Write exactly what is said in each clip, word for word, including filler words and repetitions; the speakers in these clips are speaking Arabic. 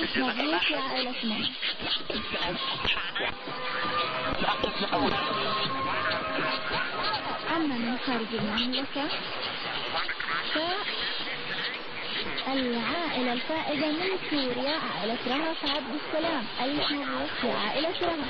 ألف مبروك يا عائلة من. أما من خارج المملكة فالعائلة الفائزة من سوريا عائلة رهف عبد السلام. ألف مبروك يا عائلة رهف.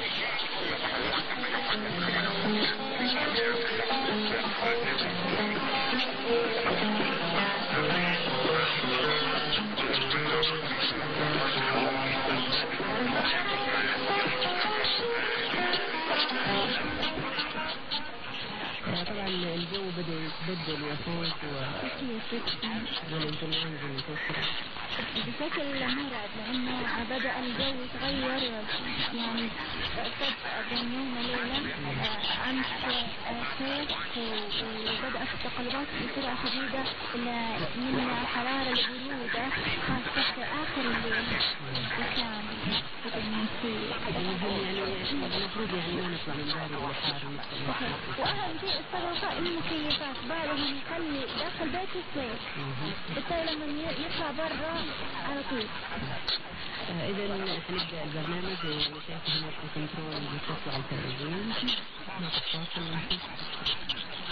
طبعا الجو بدأ يتبدل يا فوز والانتماء بشكل مرعب لأنه بدأ الجو يتغير يعني فجأة بين يوم وليلة. أمس خيف وبدأت التقلبات بسرعة شديدة من حرارة البرودة خاصة في آخر الليل وكان المفروض يعني ما نطلع من بارد لحار. وأهم شيء استغرقاء المكيفات بعضهم يخلي داخل بيت الصيف بالتالي لما يطلع برا على طول. إذا حنبدأ البرنامج أنا شايف هناك كنترول بيتصل على التلفزيون.